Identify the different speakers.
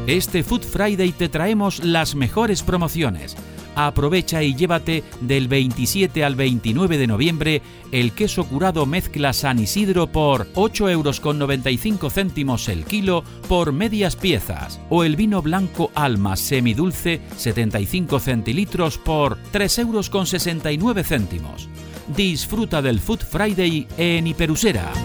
Speaker 1: Este Food Friday te traemos las mejores promociones. Aprovecha y llévate del 27 al 29 de noviembre el queso curado mezcla San Isidro por 8,95 € el kilo por medias piezas, o el vino blanco Alma semidulce 75 centilitros por 3,69 €. Disfruta del Food Friday en Hiperusera.